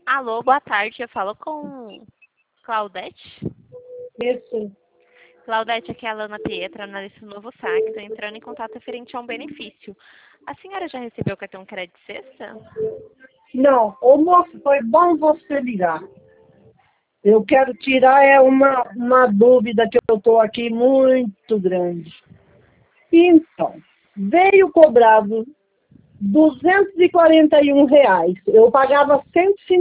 Alô, boa tarde. Eu falo com Claudete. Isso. Claudete, aqui é a Lana Pietra, analista do Novo Saque. Estou entrando em contato referente a um benefício. A senhora já recebeu o cartão Crédito Sexta? Não, ô moço, foi bom você ligar. Eu quero tirar uma dúvida que eu estou aqui muito grande. Então, veio cobrado R$ 241. Eu pagava 150.